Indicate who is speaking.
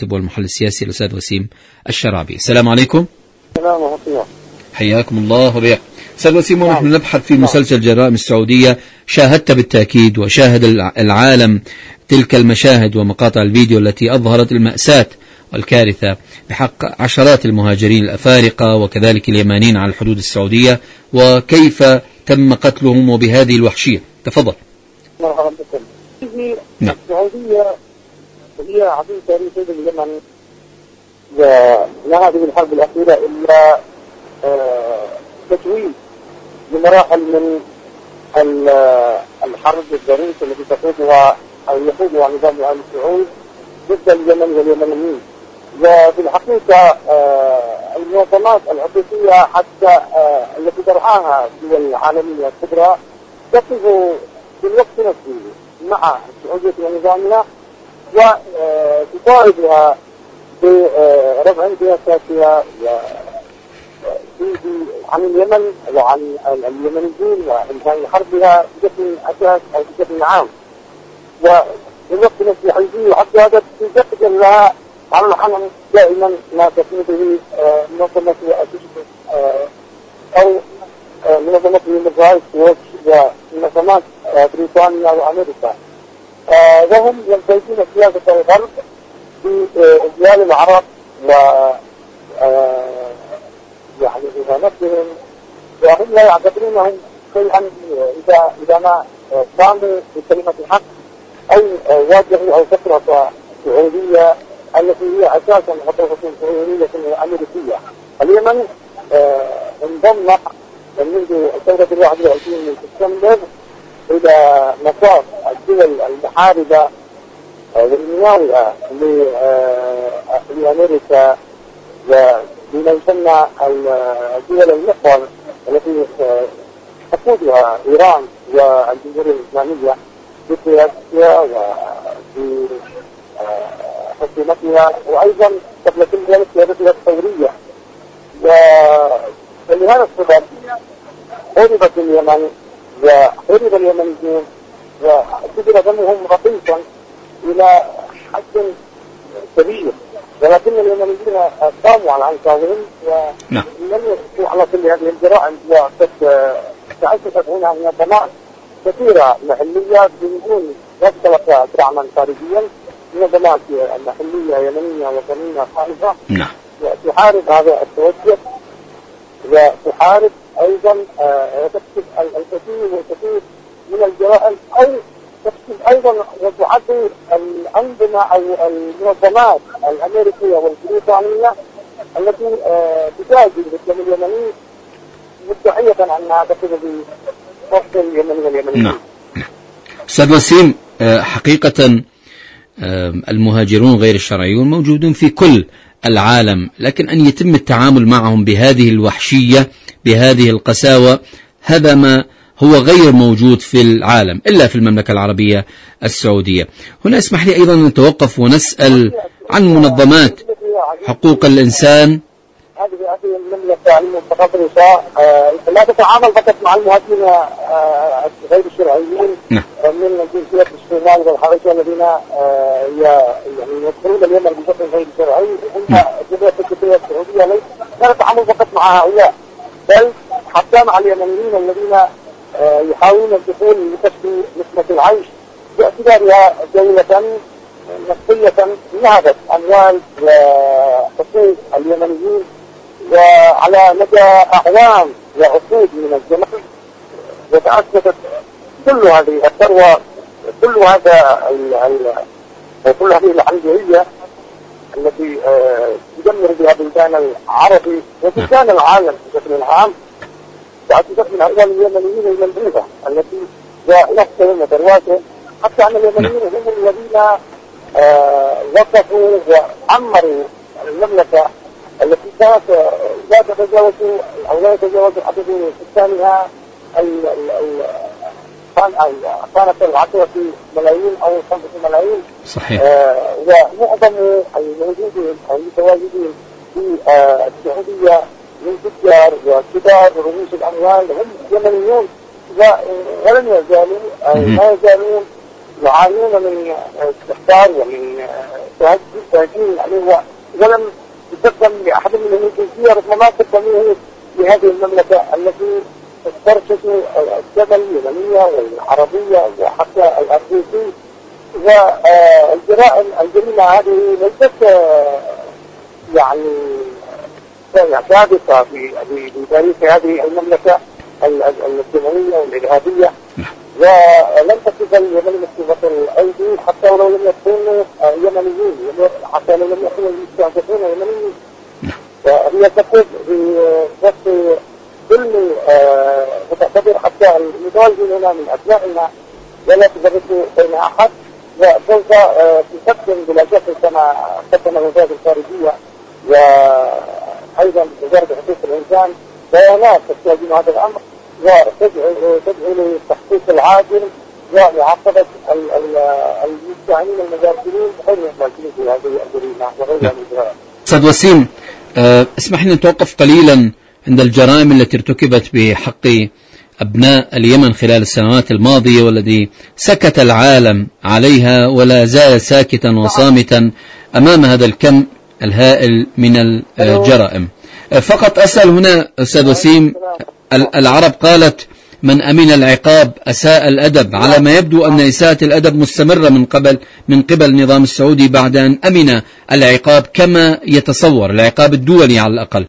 Speaker 1: الكاتب والمحلل السياسي الأستاذ وسيم الشرابي. السلام عليكم.
Speaker 2: السلام ورحمة الله.
Speaker 1: حياكم الله وبياك. أستاذ وسيم، ونحن نبحث في مسلسل جرائم السعودية، شاهدت بالتأكيد وشاهد العالم تلك المشاهد ومقاطع الفيديو التي أظهرت المأساة والكارثة بحق عشرات المهاجرين الأفارقة وكذلك اليمانيين على الحدود السعودية، وكيف تم قتلهم وبهذه الوحشية. تفضل.
Speaker 2: مرحبا بكم. السعودية هي عظيم تاريخ اليمن، ولا هذه الحرب الأخيرة إلا تتويج بمراحل من الحرب الظريفة التي تقودها أو يقودها نظام آل سعود ضد اليمن واليمنيين. وفي الحقيقة المنظمات الحقوقية حتى التي ترعاها الدول العالمية الكبرى تقف في الوقت نفسه مع السعودية ونظامها وتطالبها برفع انتهاكاتها عن اليمن وعن اليمنيين وإنهاء حربها بشكل أساس أو بشكل عام. وفي الوقت نفسه حيث حتى هذا تقدر لها على الحنم دائما ما تقوم به منظمة أو منظمة الرئيس ومنظمات بريطانيا وأمريكا، وهم يلتزمون سياسة الغرب في إذلال العرب و يعني إهانتهم، وهم لا يعتبرونهم شيئا إذا ما قاموا بكلمة الحق أو واجهوا أو كثرة السعودية التي هي أساسا خطوة سعودية أمريكية. اليمن انضم منذ الثورة 21 من سبتمبر إلى نصاب الدول المحاربة والمناوئة لأمريكا وبما يسمى الدول المحور التي تقودها إيران والجمهورية الإسلامية بقيادتها وفي حكومتها، وأيضا قبل كل ذلك قيادتها الثورية. ولهذا السبب حربت اليمن وحرب اليمنيين وكبر دمهم رقيقا إلى حد كبير، ولكن اليمنيين قاموا على أنصارهم ولم يسكتوا على كل هذه الجرائم، وقد تأسست هنا منظمات كثيرة محلية بدون تلقى دعما خارجيا، منظمات محلية يمنية وطنية خالصة تحارب هذا التوجه وتحارب أيضا تكشف الكثير والكثير من الجرائم، أو تكشف أيضا وتعدي الأنظمة أو المنظمات الأمريكية والبريطانية التي تجاهد الإسلام اليمني مدعية أنها تقوم بفصل اليمن واليمنيين.
Speaker 1: نعم. أستاذ وسيم، حقيقة المهاجرون غير الشرعيون موجودون في كل العالم، لكن أن يتم التعامل معهم بهذه الوحشية بهذه القساوة هذا ما هو غير موجود في العالم إلا في المملكة العربية السعودية. هنا اسمح لي أيضا نتوقف ونسأل عن منظمات حقوق الإنسان.
Speaker 2: هذه المملكة المتقدمة لا تتعامل فقط مع المهاجرين غير الشرعيين من جنسيات الصومال والحبشة الذين يعني يدخلون اليمن بشكل غير شرعي. الجمهورية الفكرية السعودية لا تتعامل فقط مع هؤلاء، بل حتى مع اليمنيين الذين يحاولون الدخول لكسب نسمة العيش باعتبارها دولة نفسية نهبت أموال وحقوق اليمنيين، وعلى مدى أعوام وعقود من الزمن وتأسست كل هذه الثروة كل هذه العنجهية التي تدمر بها بلدان العربي وبلدان العالم بشكل عام، تأسست من أول اليمنيين إلى البيضة التي نفسهم وثرواتهم، حتى أن اليمنيين هم الذين وقفوا وعمروا المملكة التي كانت لا تتجاوز أو لا يتجاوز عدد سكانها كانت 10 ملايين أو 5 ملايين.
Speaker 1: صحيح.
Speaker 2: ومعظم الموجودين أو المتواجدين في السعودية من تجار وكبار رؤوس الأموال هم يمنيون، ولن يزالوا ما يزالون يعانون من استحقار ومن تهجين يعني، ولم يقدم لأحد منهم الجنسية رغم ما قدموه لهذه المملكة التي ترشد الدولة اليمنية والعربية وحتى الأردنية. والجريمة هذه ليست يعني ثابتة في تاريخ هذه المملكة الجمهورية والإرهابية، ولم تكن اليمن مكتوبة الأيدي حتى ولو لم يكونوا يمنيين، حتى لو لم يكونوا يستهدفون يمنيين. وهي تقود بوصف ظلم متكبر حتى المتواجدين هنا من أبنائنا ولا تدرس بين أحد، وسوف تقدم بلا شك كما قدم وزارة الخارجية وأيضا وزارة حقوق الإنسان بيانات تستهدف هذا الأمر وتدعو للتحقيق العاجل ومعاقبة المستعينين المجاهدين غير المجاهدين في هذه الجريمة وغيرها من الجرائم.
Speaker 1: أستاذ وسيم، اسمح لي نتوقف قليلا عند الجرائم التي ارتكبت بحق أبناء اليمن خلال السنوات الماضية والذي سكت العالم عليها ولا زال ساكتا وصامتا أمام هذا الكم الهائل من الجرائم. فقط أسأل هنا أستاذ وسيم، العرب قالت من أمن العقاب أساء الأدب، على ما يبدو أن إساءة الأدب مستمرة من قبل النظام السعودي بعد أن أمن العقاب كما يتصور العقاب الدولي على الأقل.